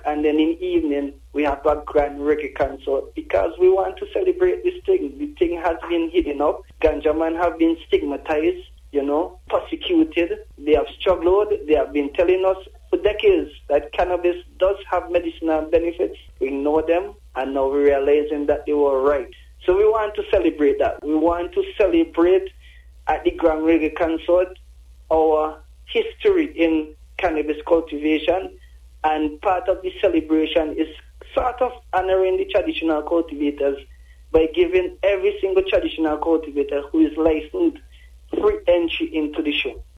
and then in the evening we have a grand reggae concert because we want to celebrate this thing. The thing has been hidden up. Ganja man have been stigmatized, persecuted. They have struggled. They have been telling us for decades that cannabis does have medicinal benefits. We know them, and now we're realizing that they were right. So we want to celebrate that. We want to celebrate at the Grand Reggae Concert our history in cannabis cultivation, and part of the celebration is sort of honoring the traditional cultivators by giving every single traditional cultivator who is licensed free entry into the show.